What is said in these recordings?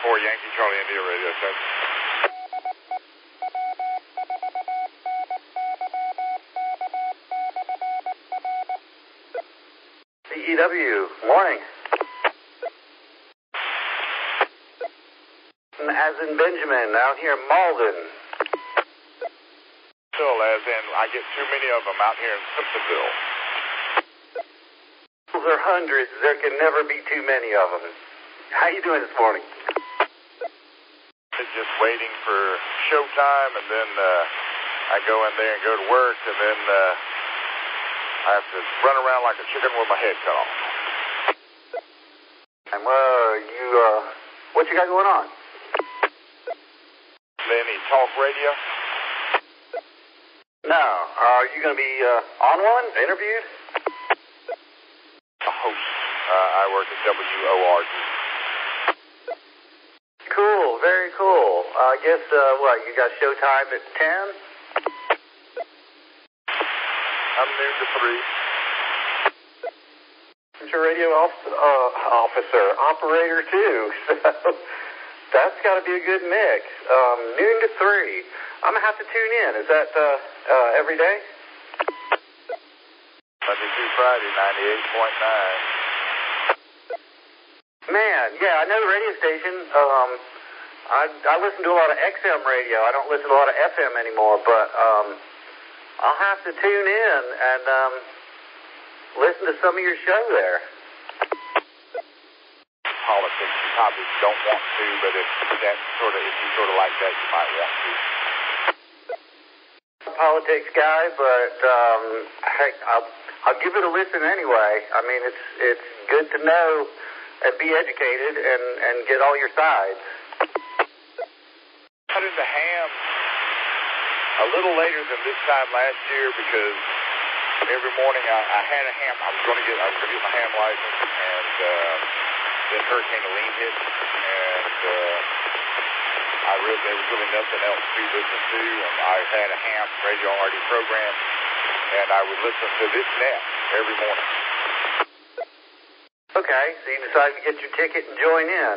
64 Yankee Charlie India radio set. CEW, morning. As in Benjamin, out here in Malden. Still, as in, I get too many of them out here in Simpsonville. Those are hundreds. There can never be too many of them. How you doing this morning? Just waiting for showtime, and then I go in there and go to work, and then I have to run around like a chicken with my head cut off. And what you got going on? Any talk radio? No. Are you going to be on one, interviewed? A host. I work at WORD. Cool, very cool. I guess, you got showtime at 10? I'm noon to 3. I'm your radio officer, operator too, so that's got to be a good mix. Noon to 3. I'm going to have to tune in. Is that every day? Monday through Friday, 98.9. Man, yeah, I know the radio station. I listen to a lot of XM radio. I don't listen to a lot of FM anymore, but I'll have to tune in and listen to some of your show there. Politics, you probably don't want to, but if you sort of like that, you might want to. Politics guy, but heck, I'll give it a listen anyway. I mean, it's good to know and be educated and get all your sides. I got into ham a little later than this time last year because every morning I had a ham. I was going to get my ham license, and then Hurricane Helene hit, and there was really nothing else to listen to, and I had a ham radio already programmed, and I would listen to this net every morning. Okay, so you decided to get your ticket and join in.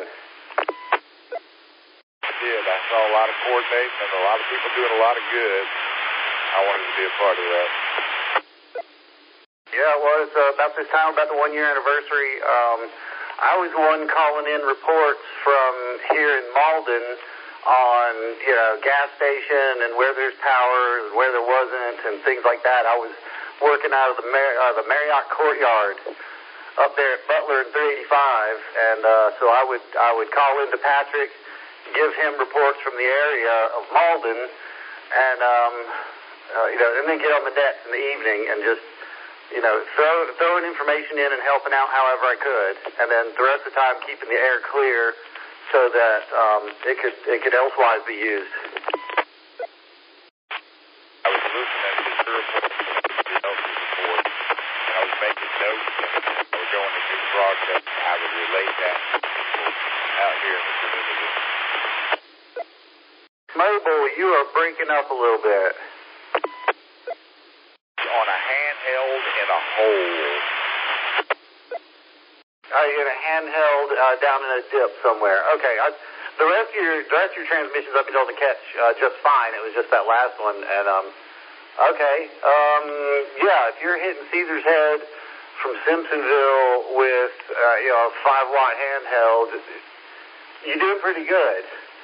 I did. I saw a lot of coordinating and a lot of people doing a lot of good. I wanted to be a part of that. Yeah, it was about this time, about the 1-year anniversary. I was the one calling in reports from here in Malden on, gas station and where there's power and where there wasn't and things like that. I was working out of the Marriott Courtyard up there at Butler and 385, and so I would call into Patrick, give him reports from the area of Malden, and and then get on the nets in the evening and just throwing information in and helping out however I could, and then the rest of the time keeping the air clear so that it could elsewise be used. I was listening to your report, and I was making notes, and I was going to do the broadcast, and I would relate that out here in the community. Mobile, you are breaking up a little bit. On a handheld in a hole. In a handheld down in a dip somewhere. Okay, the rest of your transmissions I've been able to catch just fine. It was just that last one, and if you're hitting Caesar's Head from Simpsonville with a 5-watt handheld, you're doing pretty good.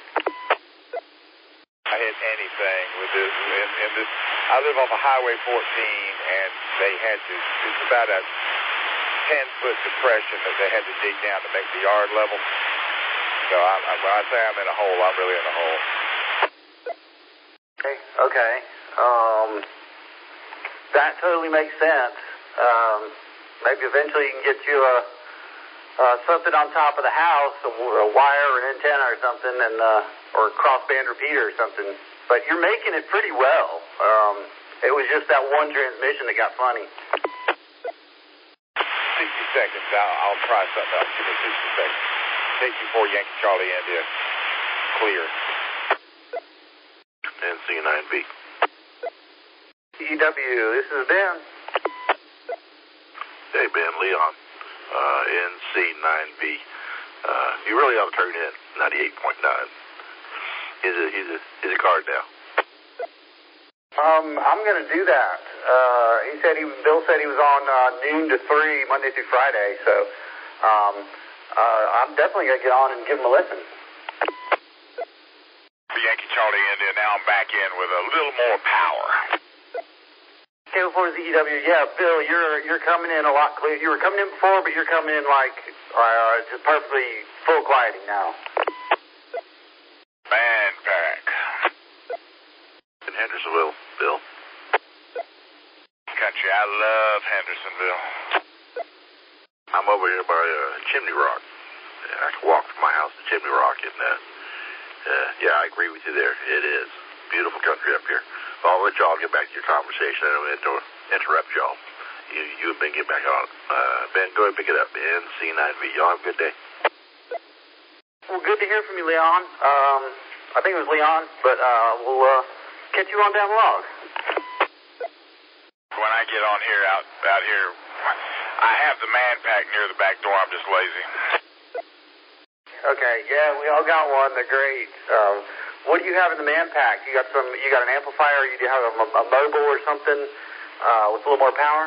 I hit anything with this. In this, I live off of Highway 14, and they had to. It's about a 10-foot depression that they had to dig down to make the yard level. So when I say I'm in a hole, I'm really in a hole. Okay. That totally makes sense. Maybe eventually you can get you something on top of the house, a wire or an antenna or something, and or a crossband repeater or something. But you're making it pretty well. It was just that one transmission that got funny. 60 seconds. I'll try something else. Give me 60 seconds. Take you for Yankee Charlie India. Clear. NC9B. CEW, this is Ben. Hey, Ben, Leon. NC9B. You really ought to turn in 98.9. He's a card now. I'm going to do that. Bill said he was on noon to 3 Monday through Friday, so I'm definitely going to get on and give him a listen. Yankee Charlie India, now I'm back in with a little more power. K4 ZEW, yeah, Bill, you're coming in a lot clear. You were coming in before, but you're coming in like just perfectly full quieting now. Man pack. In Hendersonville, Bill. Country, I love Hendersonville. I'm over here by Chimney Rock. I can walk from my house to Chimney Rock, and yeah, I agree with you there. It is beautiful country up here. I'll let y'all get back to your conversation. I don't interrupt y'all. You and Ben get back on. Ben, go ahead and pick it up. NC9V. Y'all have a good day. Well, good to hear from you, Leon. I think it was Leon, but we'll catch you on down the log. When I get on here, out here, I have the man pack near the back door. I'm just lazy. Okay, yeah, we all got one. They're great. What do you have in the man pack? You got an amplifier, or you do have a mobile or something with a little more power?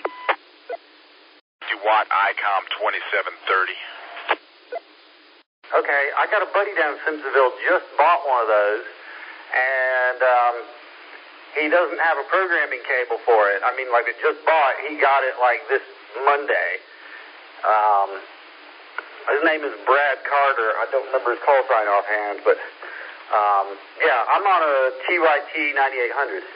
50-watt ICOM 2730. Okay, I got a buddy down in Simpsonville just bought one of those, and he doesn't have a programming cable for it. I mean, like it just bought. He got it like this Monday. His name is Brad Carter. I don't remember his call sign offhand, but yeah, I'm on a TYT 9800.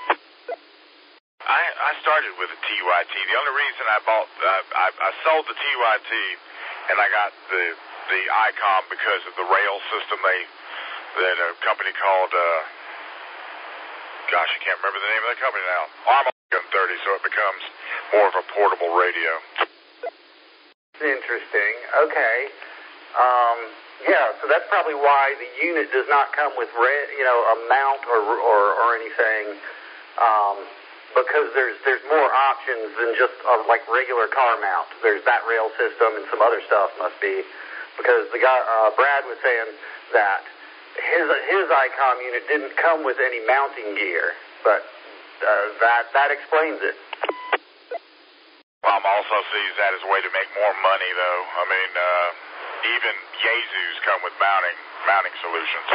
I started with a TYT. The only reason I sold the TYT and I got the ICOM because of the rail system that a company called gosh, I can't remember the name of the company now. I'm on 30, so it becomes more of a portable radio. Interesting. Okay. Yeah, so that's probably why the unit does not come with a mount or anything, because there's more options than just like regular car mount. There's that rail system and some other stuff must be, because the guy Brad was saying that his ICOM unit didn't come with any mounting gear, but that explains it. Well, also sees that as a way to make more money, though. I mean, even Yaesus come with mounting solutions.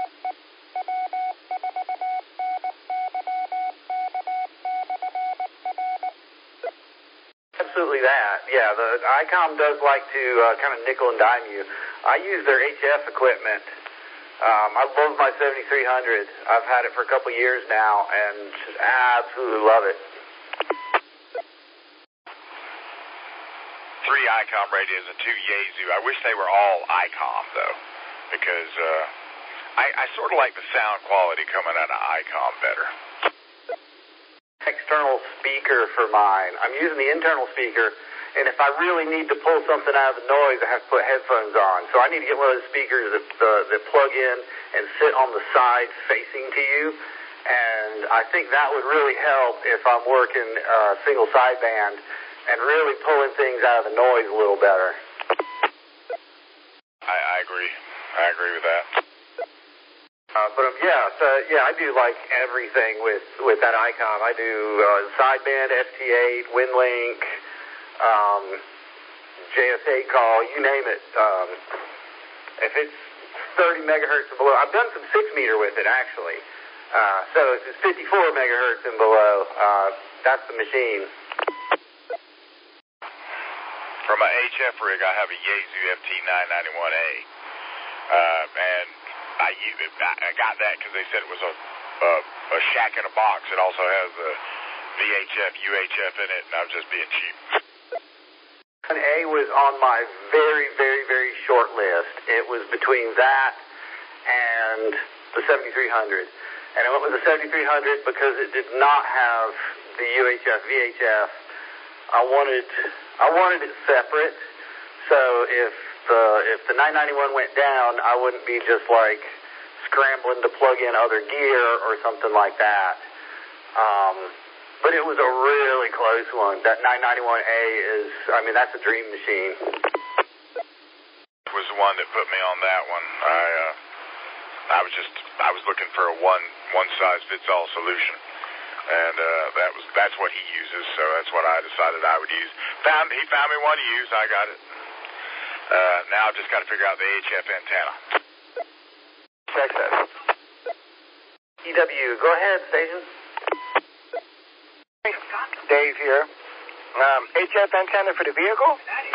Absolutely that. Yeah, the ICOM does like to kind of nickel and dime you. I use their HF equipment. I love my 7300. I've had it for a couple years now and just absolutely love it. 3 ICOM radios and 2 Yaesu. I wish they were all ICOM, though, because I sort of like the sound quality coming out of ICOM better. External speaker for mine. I'm using the internal speaker, and if I really need to pull something out of the noise, I have to put headphones on. So I need to get one of those speakers that plug in and sit on the side facing to you, and I think that would really help if I'm working single sideband and really pulling things out of the noise a little better. I agree. I agree with that. I do like everything with that ICOM. I do sideband, ST8, WinLink, JS8 call, you name it. If it's 30 megahertz and below, I've done some 6-meter with it actually. So if it's 54 megahertz and below, that's the machine. From an HF rig, I have a Yaesu FT991A, and I got that because they said it was a shack in a box. It also has the VHF, UHF in it, and I was just being cheap. An A was on my very, very, very short list. It was between that and the 7300. And I went with the 7300 because it did not have the UHF, VHF. I wanted it separate, so if the 991 went down, I wouldn't be just like scrambling to plug in other gear or something like that. But it was a really close one. That 991A that's a dream machine. was the one that put me on that one. I was looking for a one size fits all solution, and that's what he uses. So that's what I decided I would use. He found me one to use. I got it. Now I've just got to figure out the HF antenna. Texas. EW, go ahead, station. Dave here. HF antenna for the vehicle?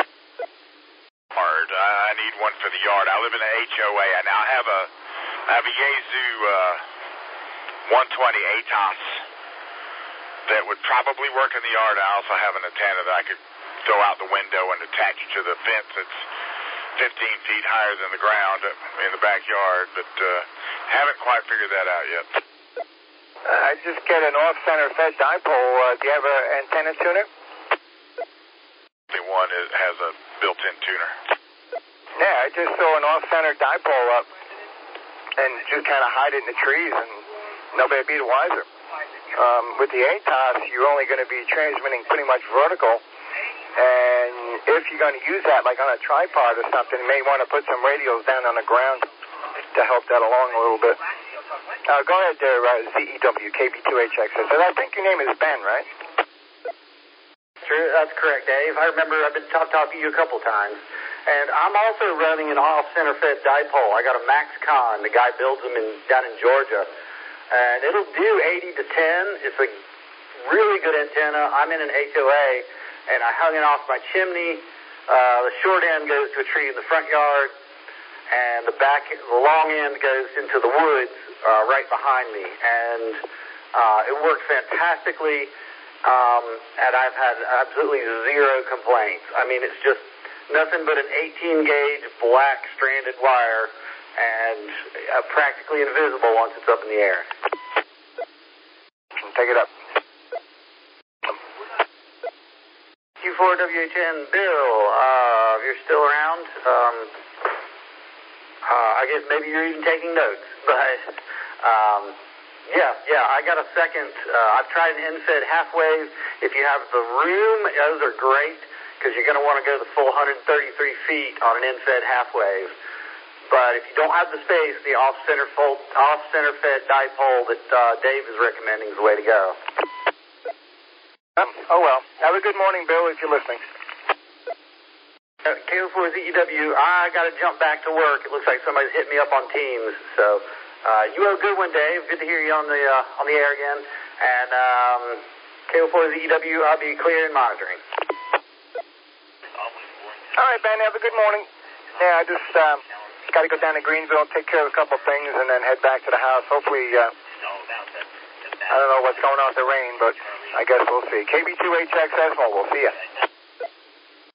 I need one for the yard. I live in an HOA. I now have a Yaesu 120 ATOS that would probably work in the yard. I also have an antenna that I could throw out the window and attach it to the fence that's 15 feet higher than the ground in the backyard, but haven't quite figured that out yet. I just get an off-center fed dipole. Do you have an antenna tuner? The one that has a built-in tuner. Yeah, I just throw an off-center dipole up and just kind of hide it in the trees, and nobody would be the wiser. With the ATOS, you're only going to be transmitting pretty much vertical, and if you're going to use that like on a tripod or something, you may want to put some radios down on the ground to help that along a little bit. Go ahead there, ZEW, KB2HXS. I think your name is Ben, right? True, that's correct, Dave. I remember I've been talking to you a couple times. And I'm also running an off-center fed dipole. I got a MaxCon. The guy builds them down in Georgia. And it'll do 80 to 10. It's a really good antenna. I'm in an HOA, and I hung it off my chimney. The short end goes to a tree in the front yard, and the long end goes into the woods right behind me. And it works fantastically, and I've had absolutely zero complaints. I mean, it's just nothing but an 18-gauge black stranded wire and practically invisible once it's up in the air. Take it up. Q4WHN, Bill, if you're still around, I guess maybe you're even taking notes, but yeah, I got a second. I've tried an end-fed half-wave. If you have the room, those are great, because you're going to want to go the full 133 feet on an end-fed half-wave. But if you don't have the space, the off-center fed dipole that Dave is recommending is the way to go. Oh, well. Have a good morning, Bill, if you're listening. KO4ZEW, I got to jump back to work. It looks like somebody's hit me up on Teams. So you have a good one, Dave. Good to hear you on the air again. And KO4ZEW, I'll be clear and monitoring. All right, Ben, have a good morning. Yeah, I just got to go down to Greenville, take care of a couple things, and then head back to the house. Hopefully, I don't know what's going on with the rain, but I guess we'll see. KB2HXS, we'll see ya.